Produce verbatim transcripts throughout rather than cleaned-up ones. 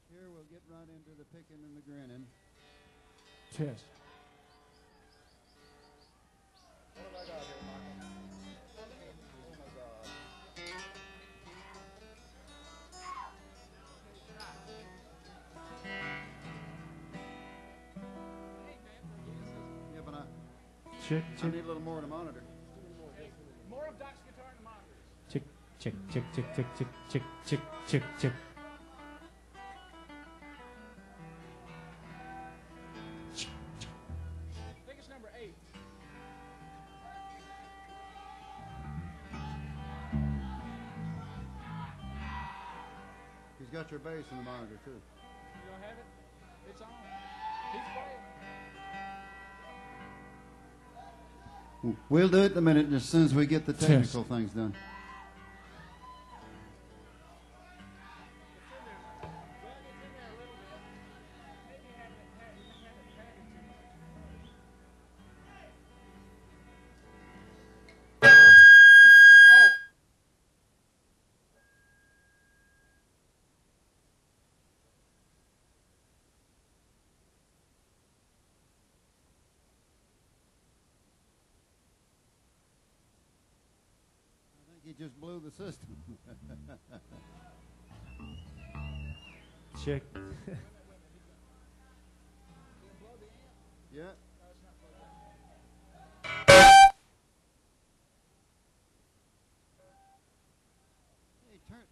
Here we'll get right into the picking and the grinning. Cheers. What have I got here, Michael? Oh my God. Yeah, but I, Check, I check, need a little more to monitor. More of Doc's guitar in the monitors. check, check, check, check, check, check, check, check, check, check. I think it's number eight. He's got your bass in the monitor, too. You don't have it? It's on. He's playing. We'll do it in a minute as soon as we get the technical things done. He just blew the system. Check. Yeah. Hey, turn.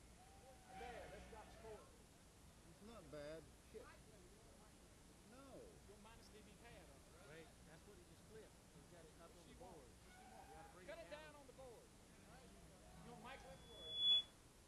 It's not bad. Shit. No. Wait, that's what he just flipped. He's got it up on the board. Cut it down on the board. You want Mike left or Mike?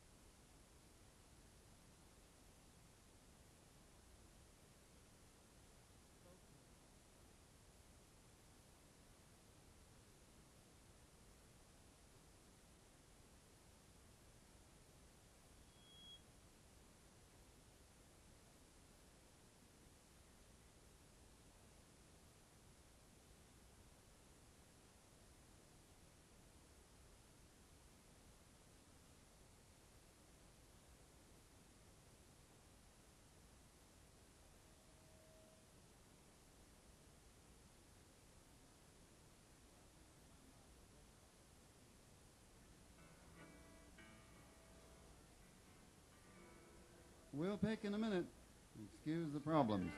We'll pick in a minute. Excuse the problems.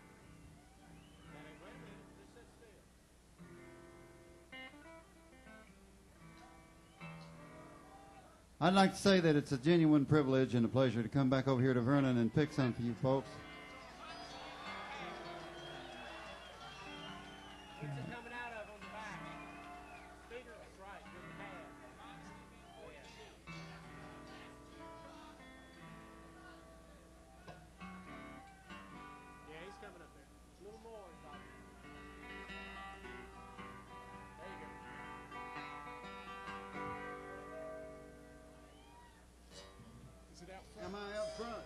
I'd like to say that it's a genuine privilege and a pleasure to come back over here to Vernon and pick some for you folks. Where's it coming out of on the back? Speaker? That's right. Good and bad. Oh, yeah. Yeah, he's coming up there. A little more, Doc. There you go. Is it out front? Am I up front?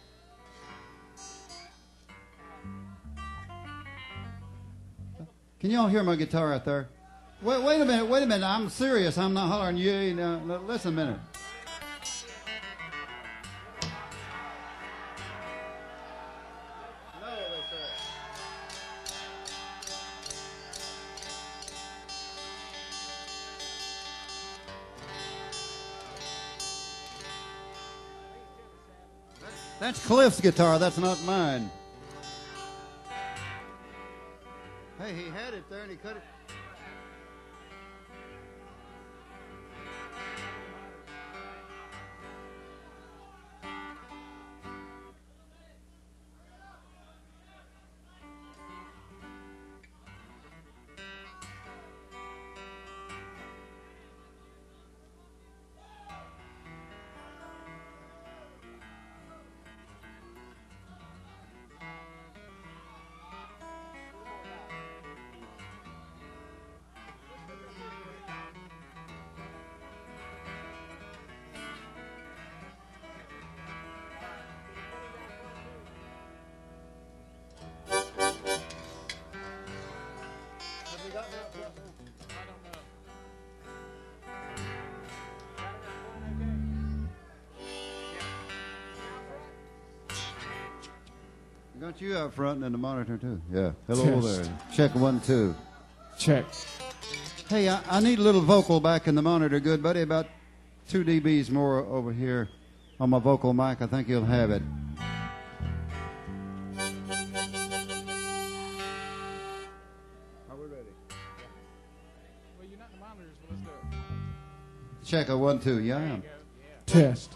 Can y'all hear my guitar out there? Wait, wait a minute, wait a minute. I'm serious. I'm not hollering. You, you know, l- listen a minute. No, they say. That's Cliff's guitar. That's not mine. Hey, he had it there and he cut it. Got you up front and the monitor too. Yeah. Hello Test. there. Check one, two. Check. Hey, I, I need a little vocal back in the monitor, good buddy. About two dBs more over here on my vocal mic. I think you'll have it. Are we ready? Well, you're not in the monitors, but let's do it. Check a one, two. Yeah, I am. Test.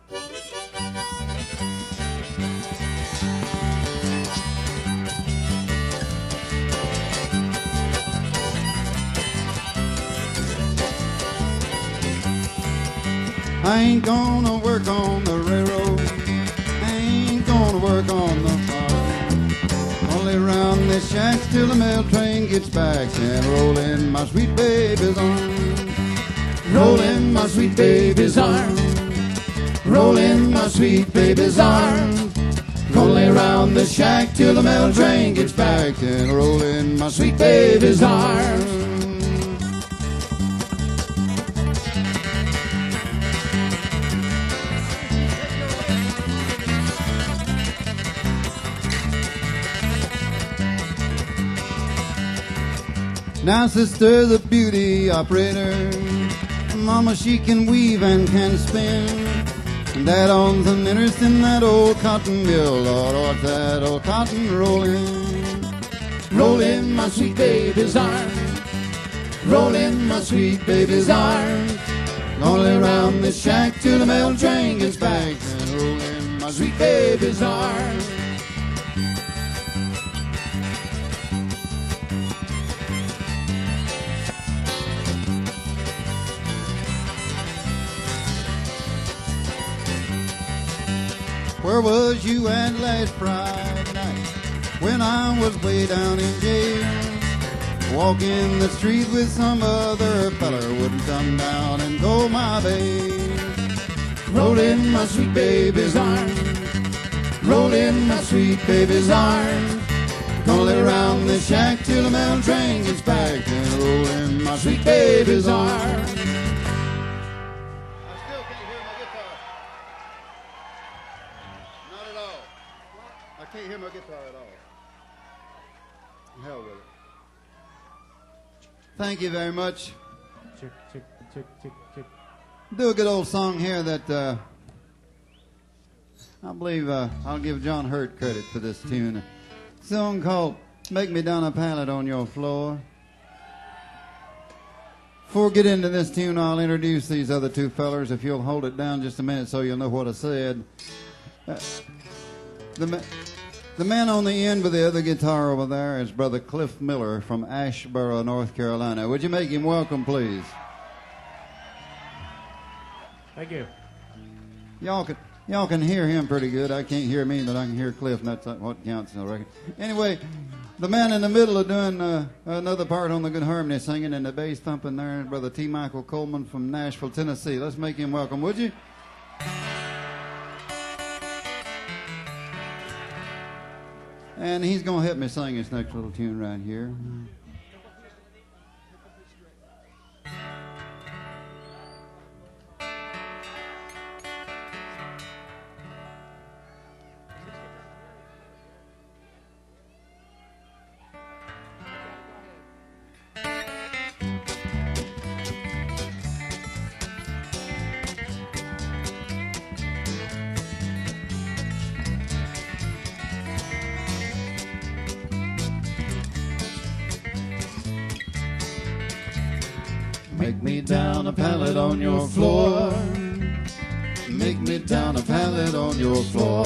I ain't gonna work on the railroad. I ain't gonna work on the farm. Only round this shack till the mail train gets back and roll in my sweet baby's arms. Roll in my sweet baby's arms. Roll in my sweet baby's arms. Gonna lay round the shack till the mail train gets back and roll in my sweet baby's arms. Now sister, the beauty operator, mama, she can weave and can spin. And dad owns an interest in that old cotton mill. Lord, what's that old cotton rolling? Roll in my sweet baby's arms. Roll in my sweet baby's arms. Gonna lay around this shack till the mail train gets back and roll in my sweet baby's arms. Where was you at last Friday night when I was way down in jail? Walking the street with some other feller wouldn't come down and go my bail. Roll in my sweet baby's arms. Roll in my sweet baby's arms. Gonna lay around the shack till the mail train gets back and roll in my sweet baby's arms. I can't hear my guitar at all. Hell with it. Thank you very much. Check, check, check, check, check. Do a good old song here that uh, I believe uh, I'll give John Hurt credit for this tune. A song called Make Me Down a Pallet on Your Floor. Before we get into this tune, I'll introduce these other two fellers. If you'll hold it down just a minute so you'll know what I said. Uh, the ma- The man on the end with the other guitar over there is Brother Cliff Miller from Asheboro, North Carolina. Would you make him welcome, please? Thank you. Y'all can y'all can hear him pretty good. I can't hear me, but I can hear Cliff, and that's what counts, I reckon. Anyway, the man in the middle of doing uh, another part on the good harmony singing and the bass thumping there is Brother T. Michael Coleman from Nashville, Tennessee. Let's make him welcome, would you? And he's going to help me sing this next little tune right here. Make me down a pallet on your floor. Make me down a pallet on your floor.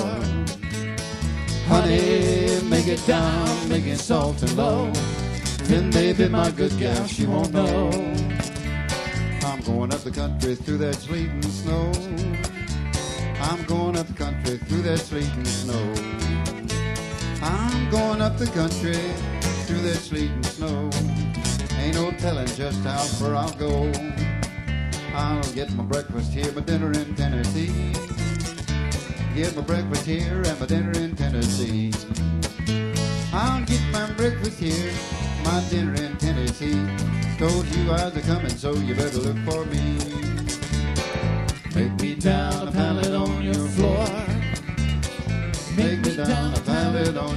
Honey, make it down, make it soft and low. Then baby, my good gal, she won't know. I'm going up the country through that sleet and snow. I'm going up the country through that sleet and snow. I'm going up the country through that sleet and snow. Ain't no telling just how far I'll go. I'll get my breakfast here, my dinner in Tennessee. Get my breakfast here and my dinner in Tennessee. I'll get my breakfast here, my dinner in Tennessee. Told you I was a-coming, so you better look for me. Make me down a pallet on your floor. Make me down a pallet on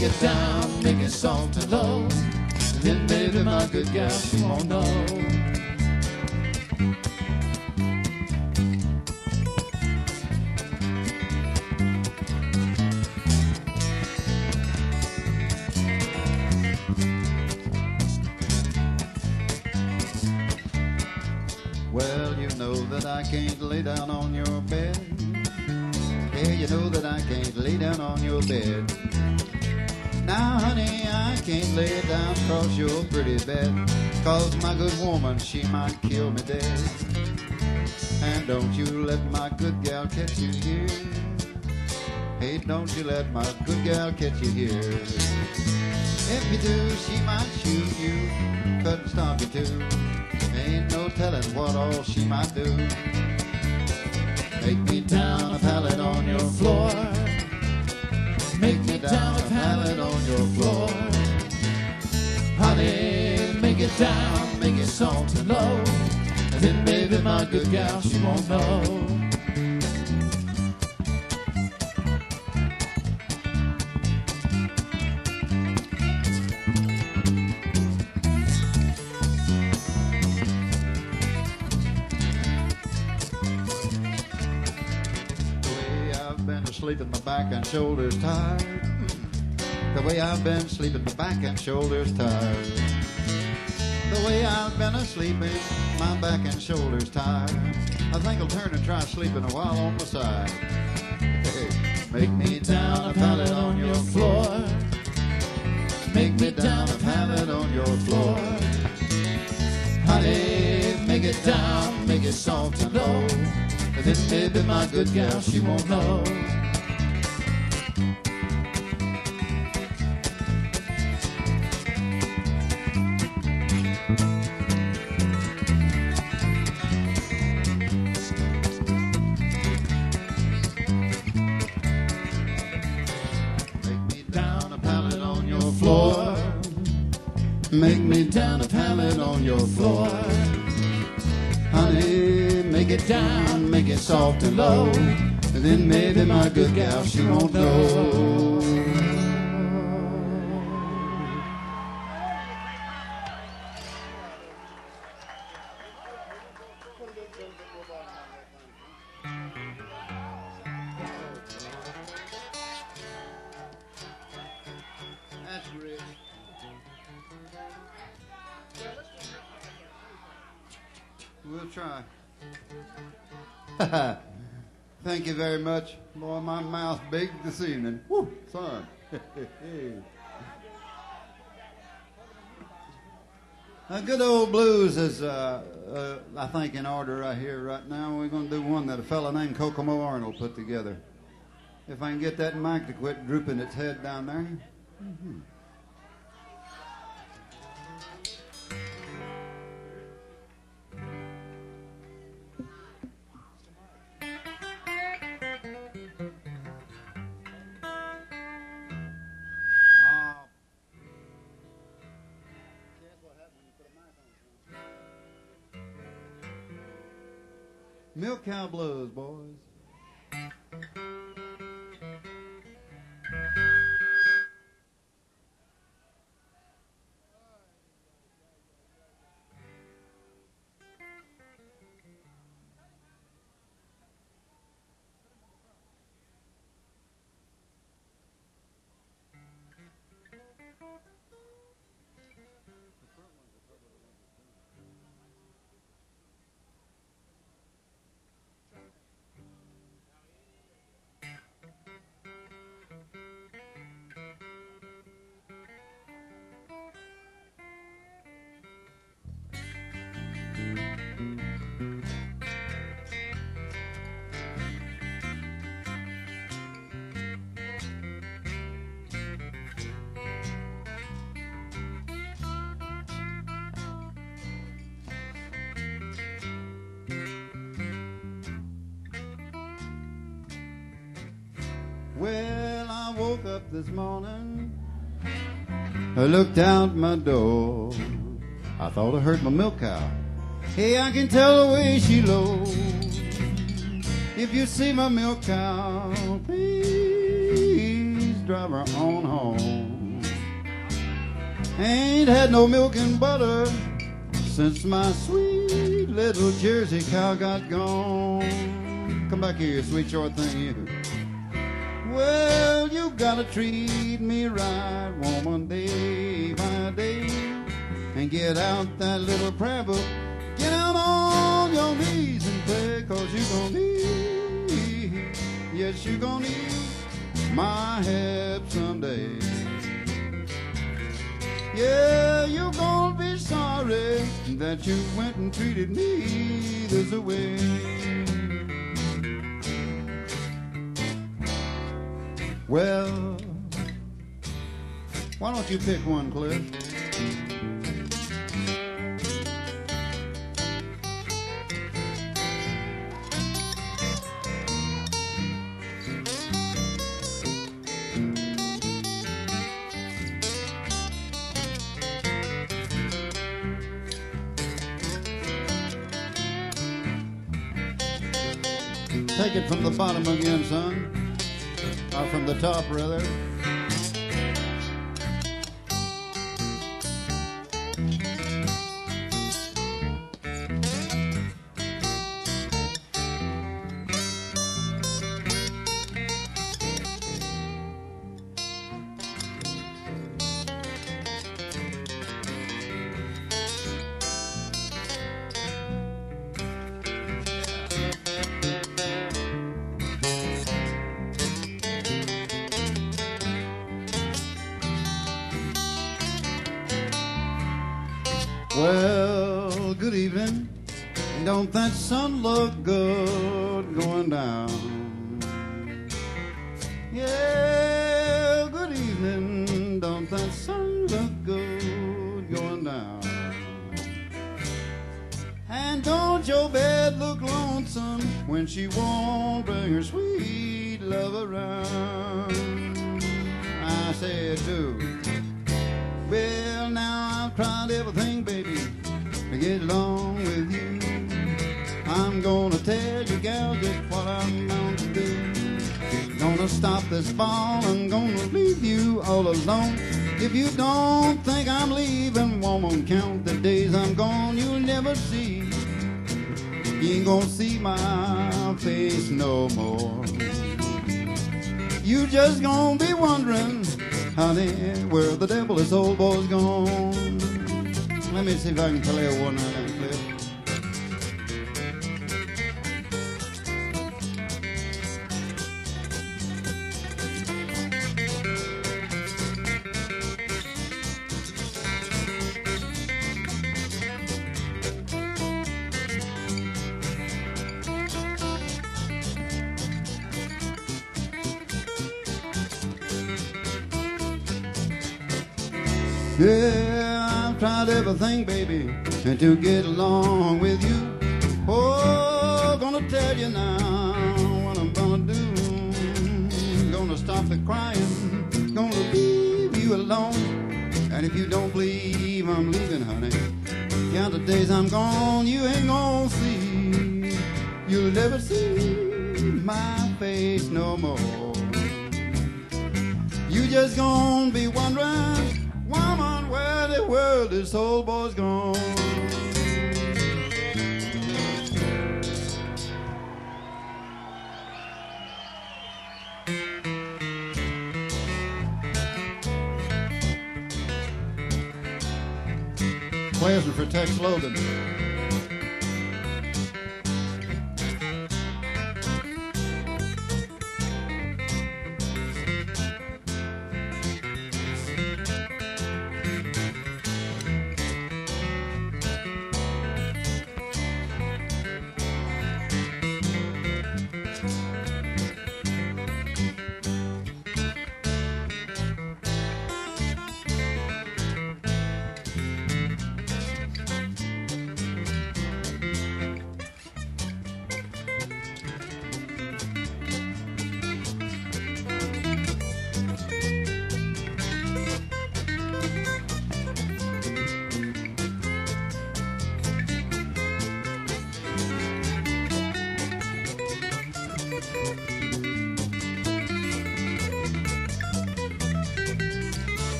make it down, make it soft and low. Then baby, my good gal, she won't know. Well, you know that I can't lay down on your bed. Yeah, you know that I can't lay down on your bed. Now, honey, I can't lay down across your pretty bed, 'cause my good woman, she might kill me dead. And don't you let my good gal catch you here. Hey, don't you let my good gal catch you here. If you do, she might shoot you, cut and stomp you too. Ain't no telling what all she might do. Make me down a pallet on your floor. Make me down a pallet on your floor. Honey, make it down, make it soft and low. And then baby, my good gal, she won't know. Sleeping, my back and shoulders tired. The way I've been sleeping, my back and shoulders tired. The way I've been a-sleeping, my back and shoulders tired. I think I'll turn and try sleeping a while on the side. Hey, make me down a pallet on your floor. Make me down a pallet on your floor. Honey, make it down, make it soft and low. And then baby, my good gal, she won't know. Make me down a pallet on your floor. Honey, make it down, make it soft and low. And then maybe my good gal, she won't know. That's rich. We'll try. Thank you very much. Boy, my mouth's big this evening. Woo, son. A good old blues is, uh, uh, I think, in order right here, right now. We're going to do one that a fella named Kokomo Arnold put together. If I can get that mic to quit drooping its head down there. Mm-hmm. Milk Cow Blues, boys. Well, I woke up this morning, I looked out my door, I thought I heard my milk cow. Hey, I can tell the way she lows. If you see my milk cow, please drive her on home. Ain't had no milk and butter since my sweet little Jersey cow got gone. Come back here, you sweet short thing, you. Well, you gotta treat me right, woman, day by day, and get out that little prayer book. Get out on your knees and pray, cause you gon' need, yes, you gon' need my help someday. Yeah, you're gonna be sorry that you went and treated me this way. Well, why don't you pick one, Cliff? Take it from the bottom again, son. Or from the top, rather. Well, good evening. Don't that sun look good going down? Yeah, good evening. Don't that sun look good going down? And don't your bed look lonesome when she won't bring her sweet love around? I said, do. Well, now I've tried everything, baby, to get along with you. I'm gonna tell you, gal, just what I'm going to do. Gonna stop this fall, I'm gonna leave you all alone. If you don't think I'm leaving, woman, count the days I'm gone, you'll never see. You ain't gonna see my face no more. You just gonna be wondering, honey, where the devil this old boy's gone. Let me see if I can play a one night and clip. Yeah, I've tried everything, baby, and to get along with you. Oh, gonna tell you now what I'm gonna do. Gonna stop the crying, gonna leave you alone. And if you don't believe I'm leaving, honey, count the days I'm gone, you ain't gonna see. You'll never see my face no more. You just gonna be wondering, woman, where the world this old boy's gone. Pleasant for Tex Logan.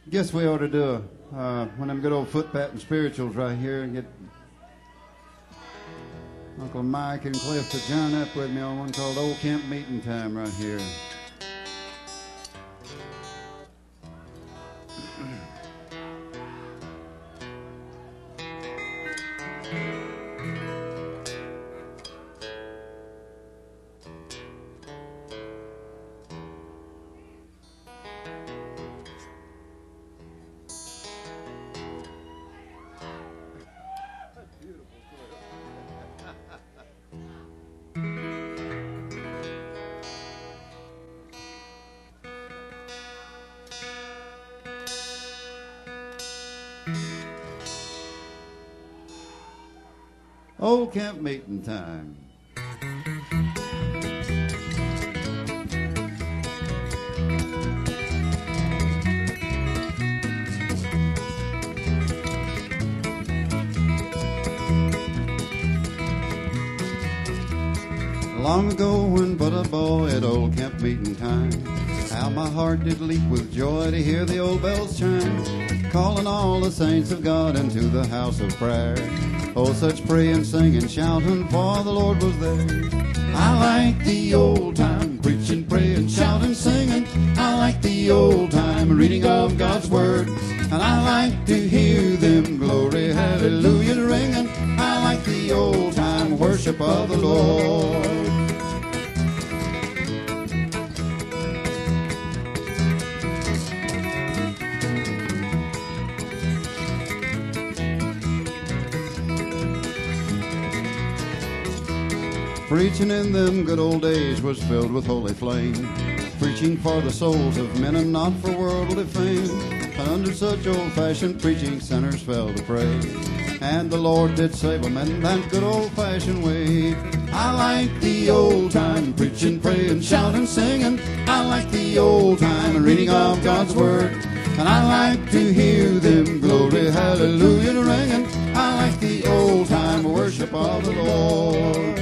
Guess we ought to do a, uh, one of them good old foot patting spirituals right here and get Uncle Mike and Cliff to join up with me on one called Old Camp Meeting Time right here. Old Camp Meeting Time. Long ago when but a boy at old camp meeting time, how my heart did leap with joy to hear the old bells chime, calling all the saints of God into the house of prayer. Oh, such praying, singing, shouting, for the Lord was there. I like the old time preaching, praying, shouting, singing. I like the old time reading of God's word. And I like to hear them glory, hallelujah ringing. I like the old time worship of the Lord. Preaching in them good old days was filled with holy flame, preaching for the souls of men and not for worldly fame. And under such old-fashioned preaching sinners fell to pray, and the Lord did save them in that good old-fashioned way. I like the old time preaching, praying, shouting, singing. I like the old time reading of God's word. And I like to hear them glory, hallelujah ringing. I like the old time worship of the Lord.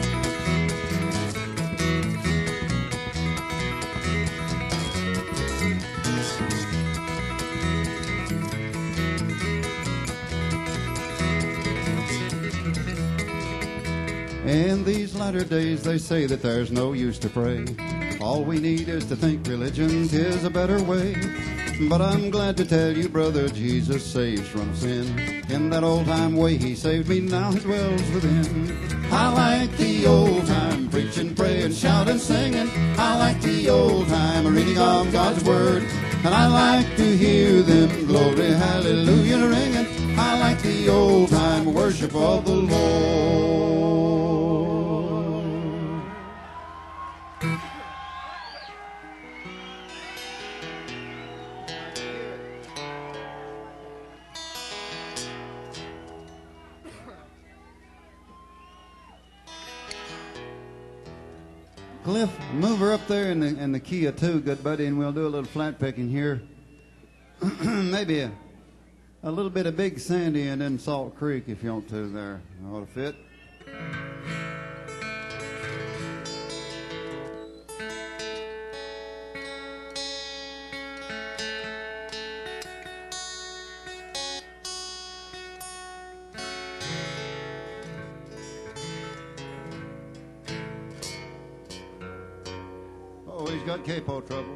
In these latter days they say that there's no use to pray. All we need is to think religion is a better way. But I'm glad to tell you, brother, Jesus saves from sin. In that old time way he saved me, now he dwells within. I like the old time preaching, praying, shouting, singing. I like the old time reading of God's word. And I like to hear them glory, hallelujah ringing. I like the old time worship of the Lord. Cliff, move her up there in the in the key of two, good buddy, and we'll do a little flat picking here. Maybe a, a little bit of Big Sandy and then Salt Creek if you want to there. Ought to fit. Oh, he's got capo troubles.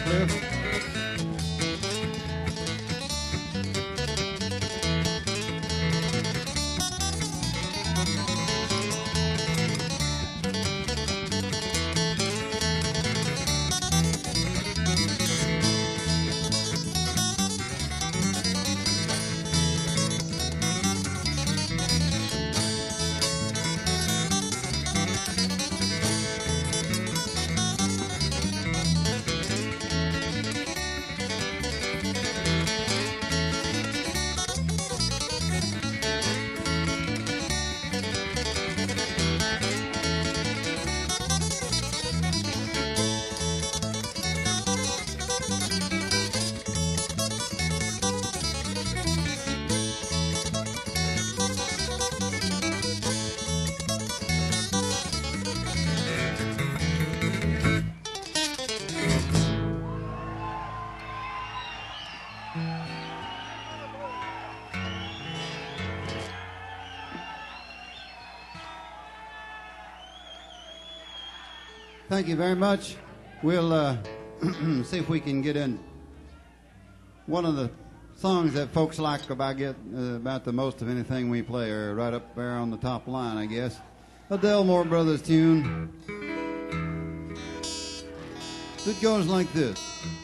Cliff. Thank you very much. We'll uh, see if we can get in one of the songs that folks like about get uh, about the most of anything we play, or right up there on the top line, I guess. A Delmore Brothers tune. It goes like this.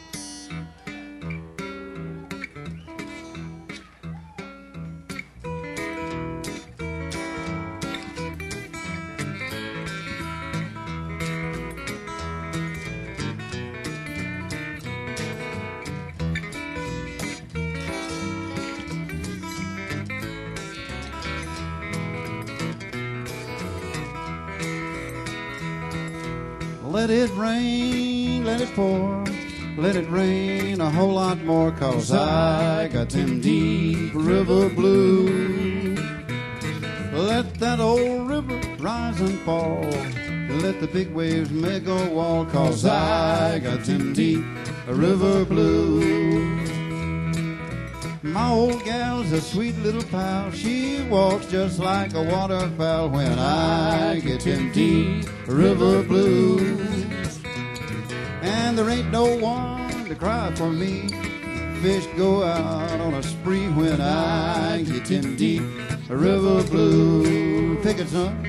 Let it rain, let it pour, let it rain a whole lot more, 'cause I got them deep river blues. Let that old river rise and fall, let the big waves make a wall, 'cause I got them deep river blues. My old gal's a sweet little pal, she walks just like a waterfowl when I get them deep river blues. And there ain't no one to cry for me, fish go out on a spree when I get them deep river blues. Pick it, son.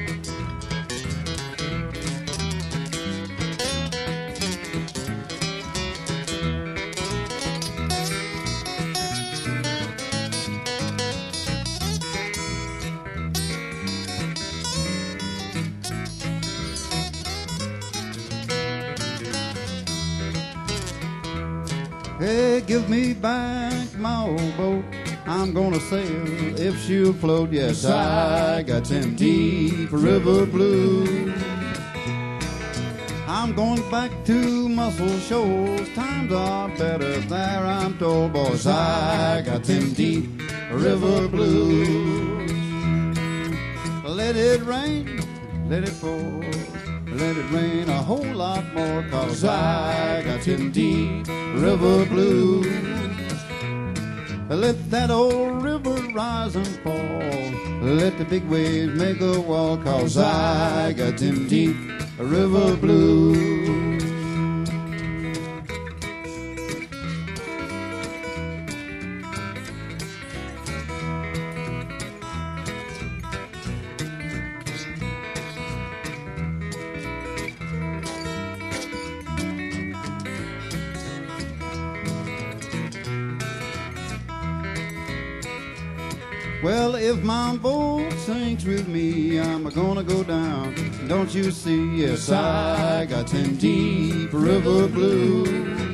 Hey, give me back my old boat, I'm gonna sail if she'll float. Yes, I got them deep river blues. I'm going back to Muscle Shoals, times are better there, I'm told. Boys, I got them deep river blues. Let it rain, let it pour, let it rain a whole lot more, 'cause I got them deep river blues. Let that old river rise and fall, let the big waves make a wall, 'cause I got them deep river blues. Well, if my boat sinks with me, I'm gonna go down, don't you see? Yes, I got them deep river blues.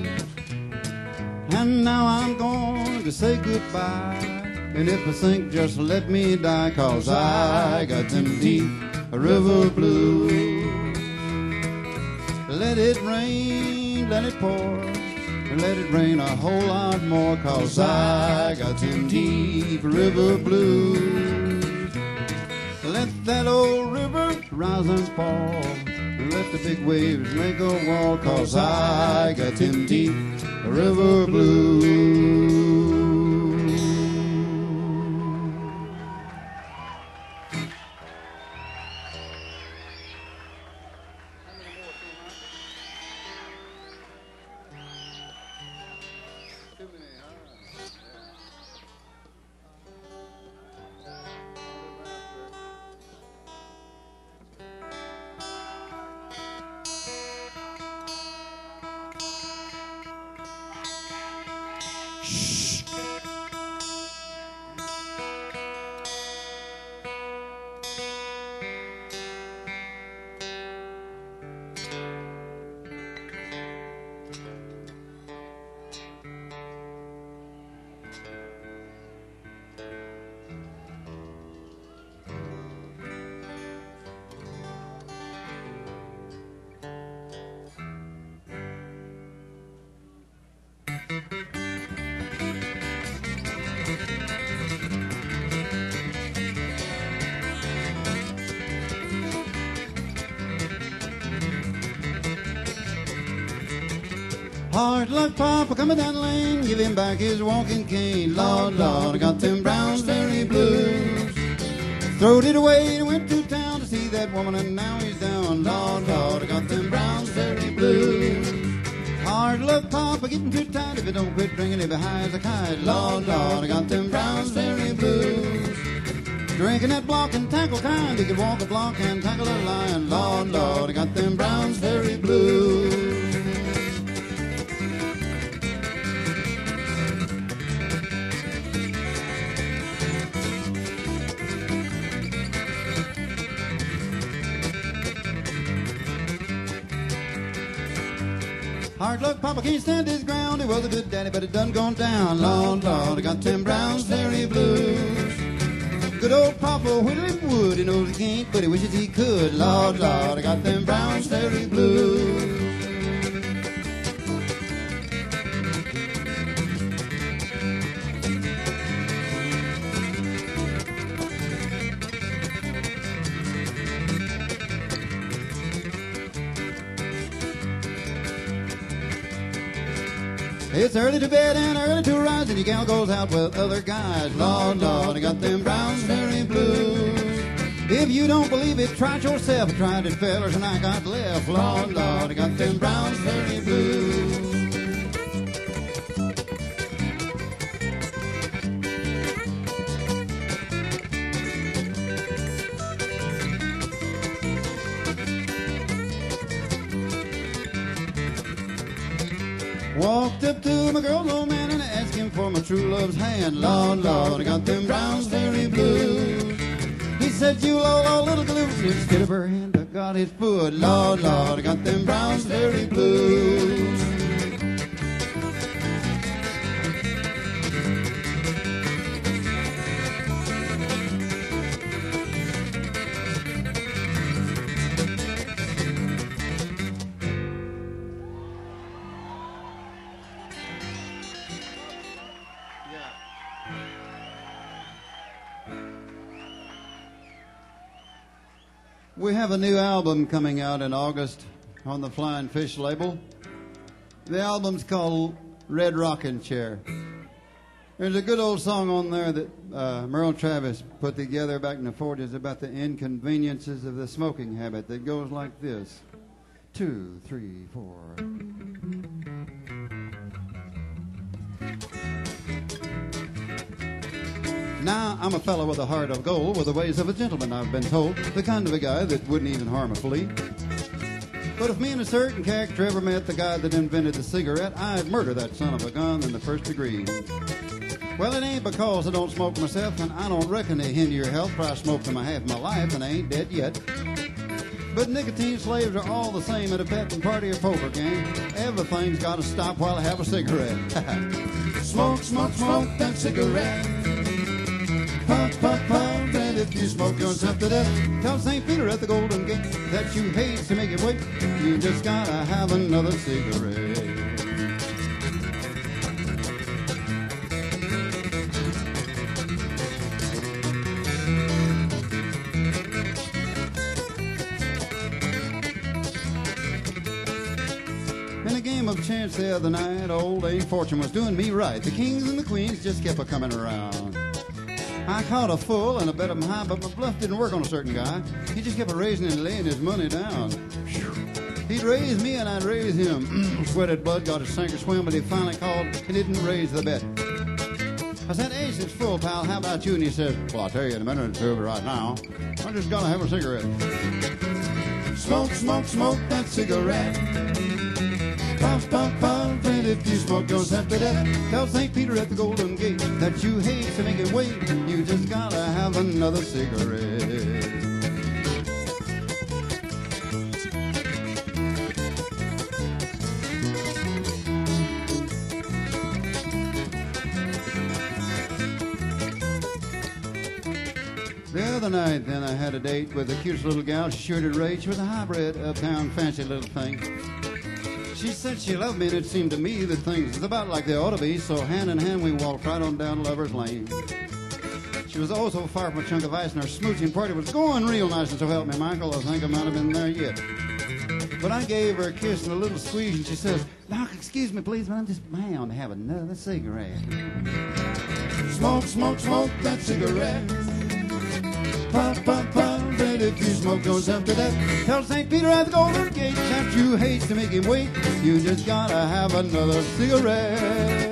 And now I'm going to say goodbye, and if I sink, just let me die, 'cause I got them deep river blues. Let it rain, let it pour, let it rain a whole lot more, 'cause I got them deep river blues. Let that old river rise and fall, let the big waves make a wall, 'cause I got them deep river blues. Hard luck, Papa, coming down the lane, give him back his walking cane. Lord, Lord, I got them Brownsbury blues. Throwed it away and went to town to see that woman, and now he's down. Lord, Lord, I got them Brownsbury blues. Hard luck, Papa, getting too tight. If you don't quit drinking, he'll be high as a kite. Lord, Lord, I got them Brownsbury blues. Drinking that block and tackle kind, he could walk a block and tackle a line. Lord, Lord, I got them Brownsbury blues. Hard luck, Papa can't stand his ground. He was a good daddy, but it done gone down. Lord, Lord, I got them Brownsbury blues. Good old Papa whittling wood, he knows he can't, but he wishes he could. Lord, Lord, I got them Brownsbury blues. It's early to bed and early to rise, and your gal goes out with other guys. Lord, Lord, I got them Brownsbury blues. If you don't believe it, try it yourself. I tried it, fellers, and I got left. Lord, Lord, I got them Brownsbury blues. Walked up to my girl's old man and I asked him for my true love's hand. Lord, Lord, I got them Brownsbury blues. He said, you old, old little galoof. Instead of her hand, I got his foot. Lord, Lord, I got them Brownsbury blues. We have a new album coming out in August on the Flying Fish label. The album's called Red Rocking Chair. There's a good old song on there that uh, Merle Travis put together back in the forties about the inconveniences of the smoking habit that goes like this. Two, three, four. Now, I'm a fellow with a heart of gold, with the ways of a gentleman, I've been told. The kind of a guy that wouldn't even harm a flea. But if me and a certain character ever met the guy that invented the cigarette, I'd murder that son of a gun in the first degree. Well, it ain't because I don't smoke myself, and I don't reckon it hinder your health, for I smoked them a half my life, and I ain't dead yet. But nicotine slaves are all the same at a petting party or poker game. Everything's got to stop while I have a cigarette. Smoke, smoke, smoke that cigarette. Puff, puff, puff, and if you smoke yourself to death, tell Saint Peter at the Golden Gate that you hate to make it wait. You just gotta have another cigarette. In a game of chance the other night, old Dame Fortune was doing me right. The kings and the queens just kept a coming around. I caught a full and a bet 'em high, but my bluff didn't work on a certain guy. He just kept a raising and laying his money down. He'd raise me and I'd raise him. Sweated blood, got his sink or swim, but he finally called and didn't raise the bet. I said, ace is full, pal, how about you? And he said, well, I'll tell you in a minute or two, but right now, I just gotta have a cigarette. Smoke, smoke, smoke that cigarette. Puff, puff, puff, and if you smoke yourself to death, tell Saint Peter at the Golden Gate that you hate to make it wait. You just gotta have another cigarette. The other night, then, I had a date with the cutest little gal. She sure did rage. She was a hybrid, uptown, fancy little thing. She said she loved me, and it seemed to me that things was about like they ought to be, so hand in hand we walked right on down Lover's Lane. She was oh so far from a chunk of ice, and our smooching party was going real nice, and so help me, Michael, I think I might have been there yet. But I gave her a kiss and a little squeeze, and she says, Doc, excuse me, please, but I'm just bound to have another cigarette. Smoke, smoke, smoke that cigarette. Pop, pop, pop, but if you smoke yourself to death, tell Saint Peter at the Golden Gate that you hate to make him wait. You just gotta have another cigarette.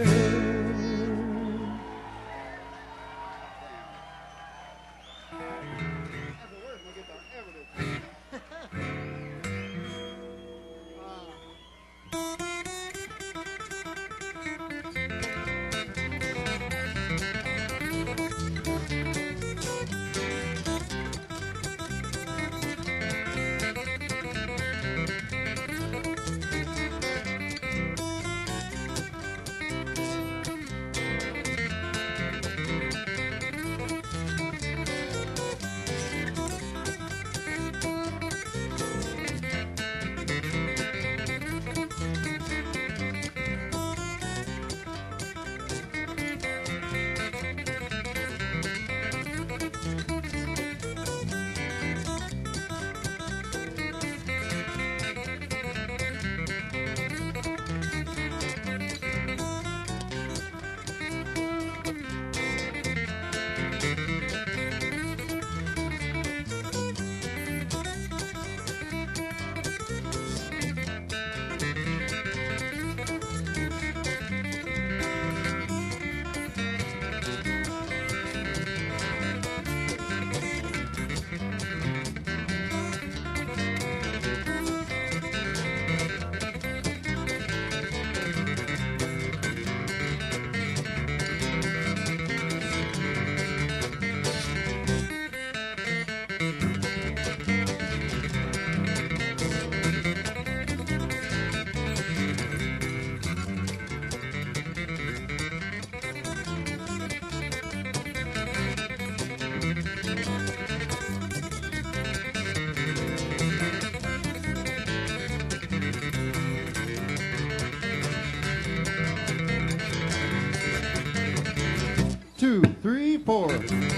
Two, three, four.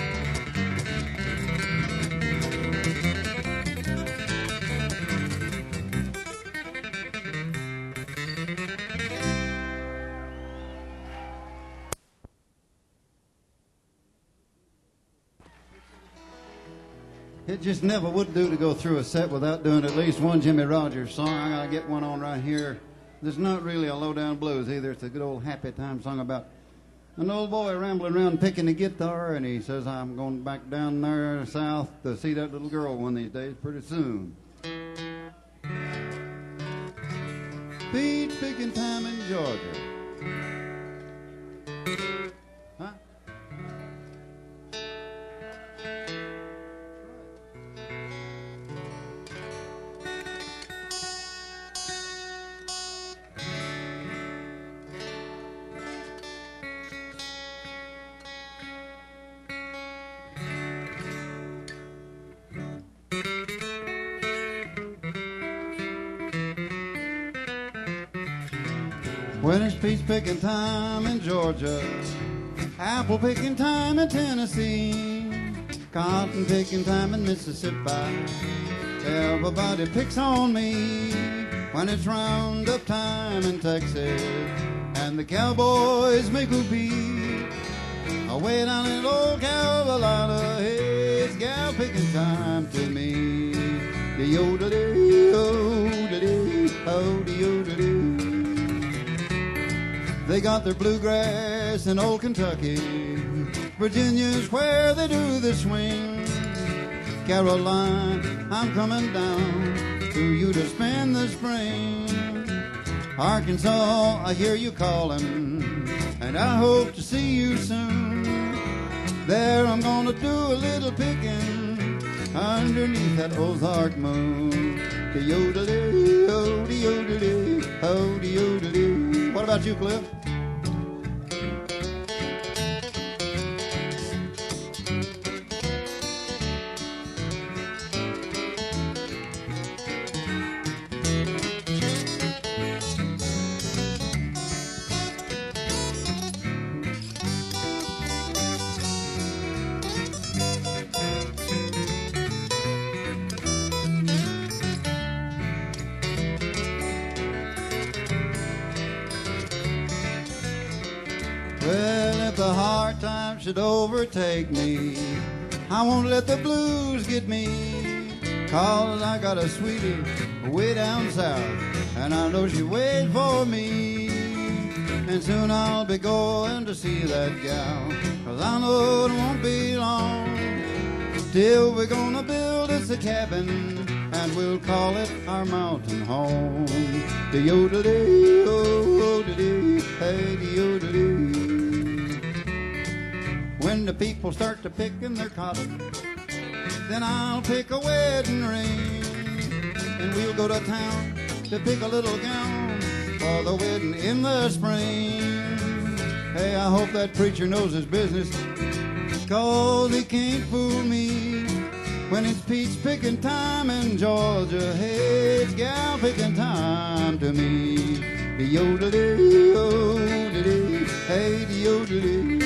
It just never would do to go through a set without doing at least one Jimmy Rogers song. I gotta get one on right here. There's not really a low-down blues either. It's a good old happy time song about an old boy rambling around picking a guitar, and he says, I'm going back down there south to see that little girl one of these days pretty soon. Feed picking time in Georgia. Huh? When it's peach picking time in Georgia, apple picking time in Tennessee, cotton picking time in Mississippi, everybody picks on me. When it's roundup time in Texas, and the cowboys make whoopee, away down in old Carolina, hey, it's gal picking time to me. The yodelay, yodelay, oh, the yodelay. They got their bluegrass in old Kentucky. Virginia's where they do the swing. Caroline, I'm coming down to you to spend the spring. Arkansas, I hear you calling, and I hope to see you soon. There I'm gonna do a little picking underneath that Ozark moon. The yodelay, oh, the yodelay, oh, the yodelay. What about you, Cliff? time should overtake me, I won't let the blues get me, 'cause I got a sweetie way down south, and I know she waits for me. And soon I'll be going to see that gal, 'cause I know it won't be long till we're gonna build us a cabin, and we'll call it our mountain home. The yodelee, oh, yodelee, hey, the yodelee. When the people start to picking their cotton, then I'll pick a wedding ring, and we'll go to town to pick a little gown for the wedding in the spring. Hey, I hope that preacher knows his business, 'cause he can't fool me when it's peach picking time in Georgia. Hey, it's gal picking time to me. The yodelee, yodelee, hey, the yodelee.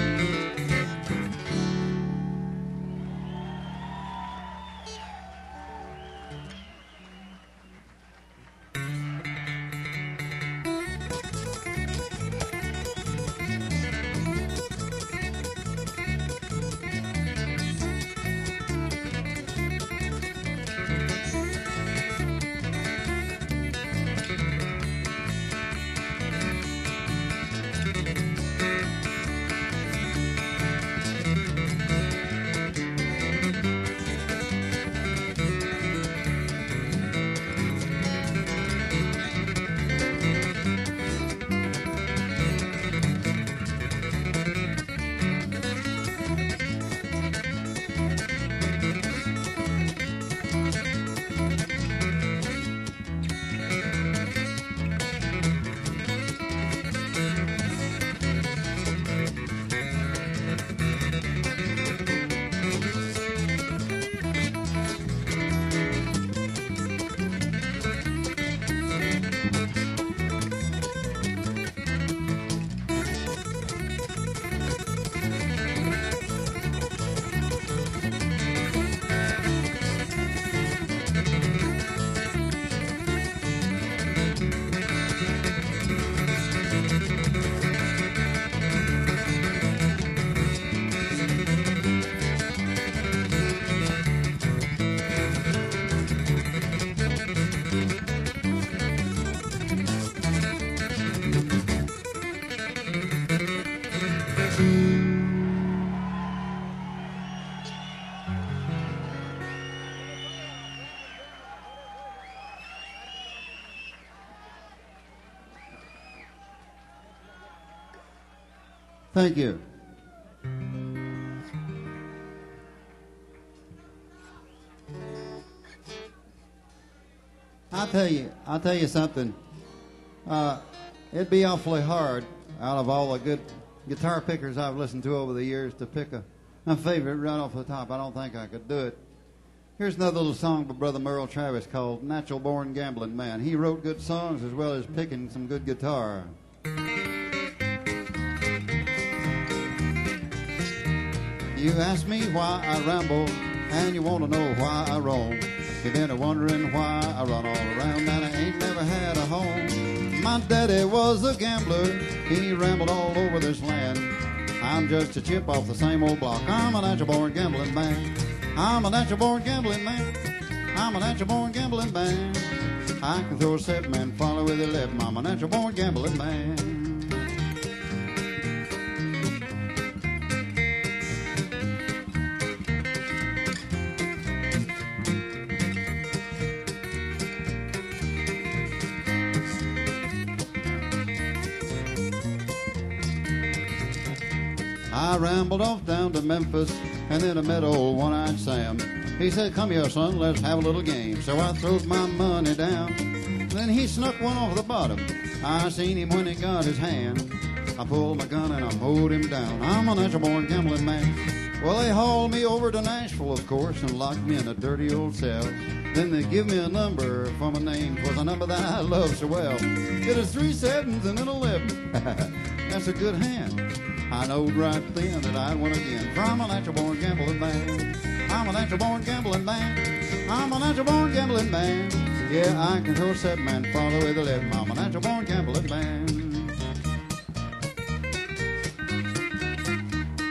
Thank you. I'll tell you, I'll tell you something. Uh, it'd be awfully hard out of all the good guitar pickers I've listened to over the years to pick a, a favorite right off the top. I don't think I could do it. Here's another little song by Brother Merle Travis called Natural Born Gambling Man. He wrote good songs as well as picking some good guitar. You ask me why I ramble, and you want to know why I roam. You've been wondering why I run all around, and I ain't never had a home. My daddy was a gambler, he rambled all over this land. I'm just a chip off the same old block, I'm a natural born gambling man. I'm a natural born gambling man, I'm a natural born gambling man. I can throw a seven man, follow with eleven, I'm a natural born gambling man. I rambled off down to Memphis, and then I met old One-Eyed Sam. He said, come here, son, let's have a little game. So I throwed my money down. Then he snuck one off the bottom. I seen him when he got his hand. I pulled my gun and I mowed him down. I'm a natural-born gambling man. Well, they hauled me over to Nashville, of course, and locked me in a dirty old cell. Then they give me a number for my name. 'Twas a number that I love so well. It is three sevens and an eleven. That's a good hand. I knowed right then that I'd win again. For I'm a natural-born gambling man. I'm a natural-born gambling man. I'm a natural-born gambling man. Yeah, I can throw a seven man, follow with eleven. I'm a natural-born gambling man.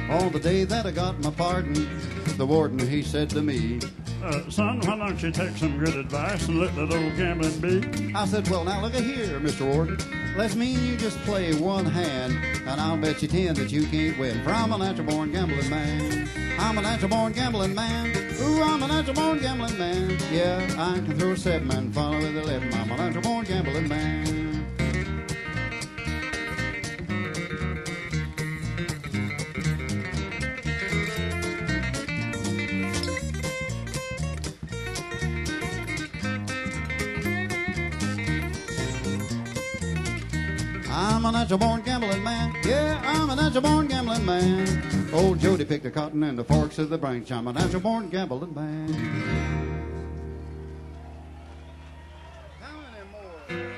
On the day that I got my pardon, the warden, he said to me, Uh, son, why don't you take some good advice and let that old gambling be? I said, well, now look at here, Mister Warden. Let's me and you just play one hand, and I'll bet you ten that you can't win. For I'm a natural-born gambling man. I'm a natural-born gambling man. Ooh, I'm a natural-born gambling man. Yeah, I can throw a seven and follow with eleven. I'm a natural-born gambling man. I'm a natural-born gambling man. Yeah, I'm a natural-born gambling man. Old Jody picked the cotton and the forks of the branch. I'm a natural-born gambling man. How many more?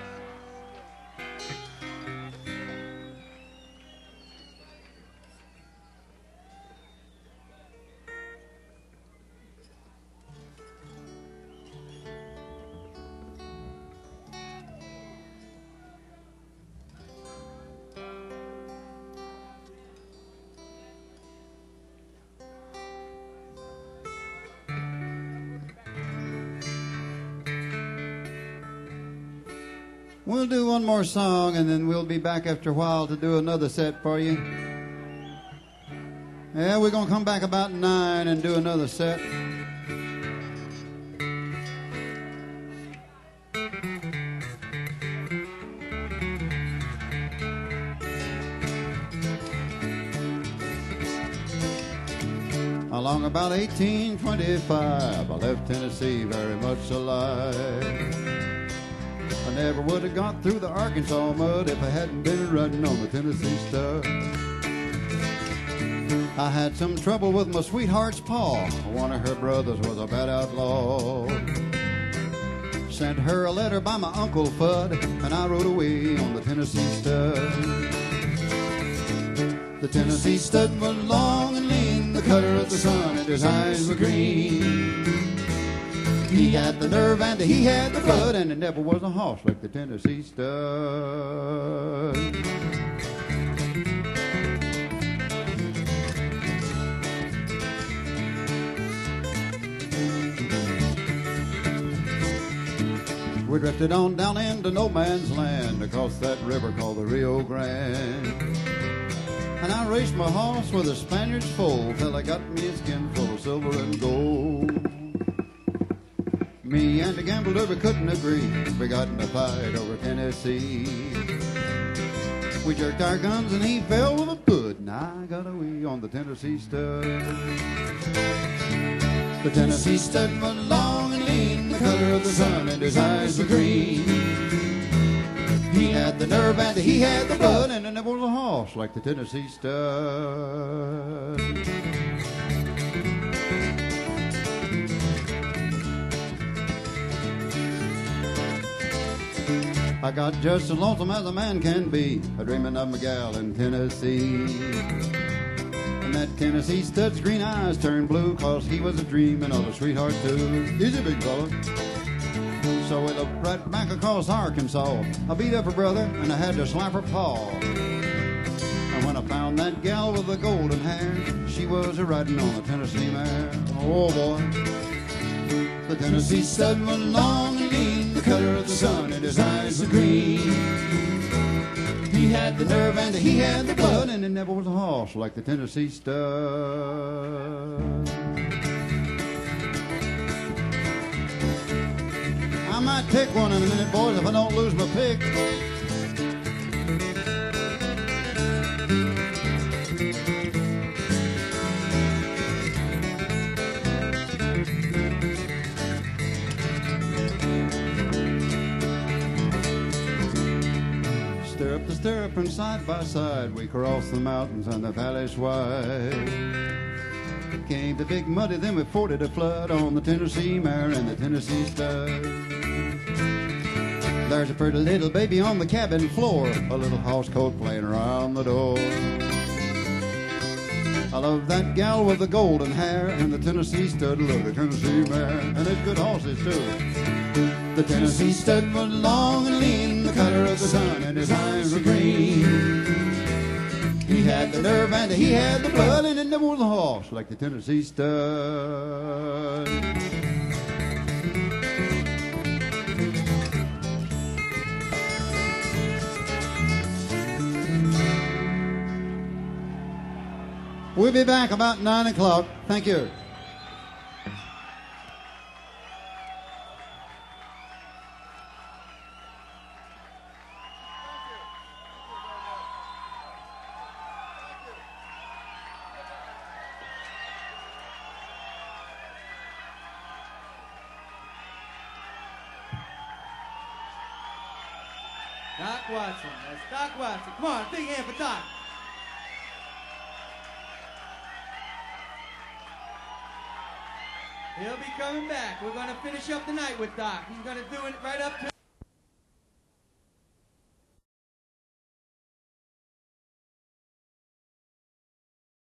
We'll do one more song, and then we'll be back after a while to do another set for you. Yeah, we're going to come back about nine and do another set. Along about eighteen twenty-five, I left Tennessee very much alive. I never would have got through the Arkansas mud if I hadn't been running on the Tennessee stuff. I had some trouble with my sweetheart's paw. One of her brothers was a bad outlaw. Sent her a letter by my Uncle Fudd, and I rode away on the Tennessee stud. The Tennessee stud was long and lean, the color of the sun, and his eyes were green. He had the nerve and he had the blood, and it never was a horse like the Tennessee stud. We drifted on down into no man's land across that river called the Rio Grande. And I raced my horse with a Spaniard's foal till I got me a skin full of silver and gold. Me and the gambler, we couldn't agree. We got in a fight over Tennessee. We jerked our guns and he fell with a bud, and I got away on the Tennessee stud. The Tennessee stud was long and lean, the color of the sun, and his eyes were green. He had the nerve and he had the blood, and there never was a horse like the Tennessee stud. I got just as lonesome as a man can be, a dreaming of my gal in Tennessee. And that Tennessee stud's green eyes turned blue, cause he was a dreaming of a sweetheart too. He's a big fella. So we looked right back across Arkansas. I beat up her brother and I had to slap her paw. And when I found that gal with the golden hair, she was a riding on a Tennessee mare. Oh boy. The Tennessee stud was long and lean, the color of the sun, and his eyes were green. He had the nerve and he had the blood, and there never was a horse like the Tennessee stud. I might pick one in a minute, boys, if I don't lose my pick. Stirrup to stirrup and side by side, we crossed the mountains and the valleys wide. Came to Big Muddy, then we forded a flood on the Tennessee mare and the Tennessee stud. There's a pretty little baby on the cabin floor, a little house coat playing around the door. I love that gal with the golden hair and the Tennessee stud, love the Tennessee mare, and it's good horses too. The Tennessee stud was long and lean, the color of the sun, and his eyes were green. He He had the nerve and he had the blood, and it never was a horse like the Tennessee stud. We'll be back about nine o'clock. Thank you. Doc Watson. That's Doc Watson. Come on, big hand for Doc. He'll be coming back. We're going to finish up the night with Doc. He's going to do it right up to...